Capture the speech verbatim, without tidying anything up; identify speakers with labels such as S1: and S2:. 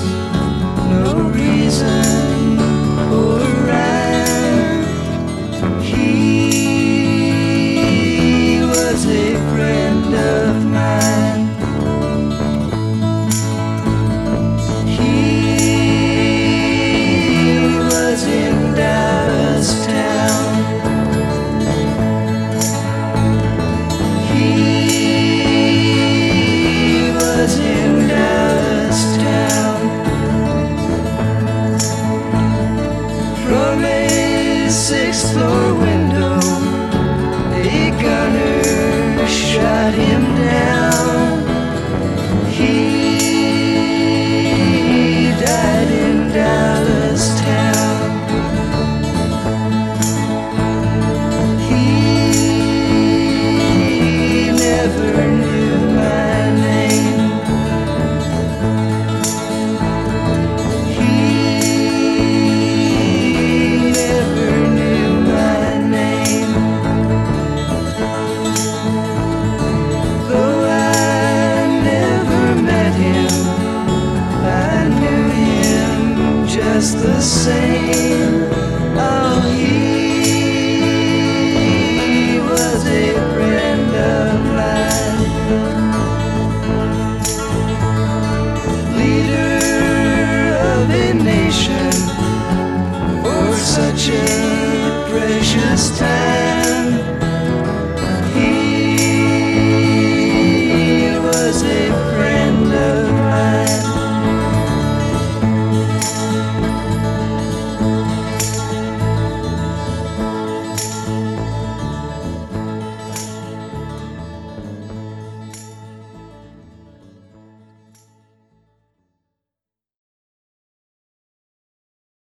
S1: no reason or rhyme. He was a friend of mine. He was in Dallas town. He was in Dallas town. From a sixth floor window, a gunner shot him down. He died in Dallas town. He never knew my name. He never knew my name. Though I never met him, I knew him just the same.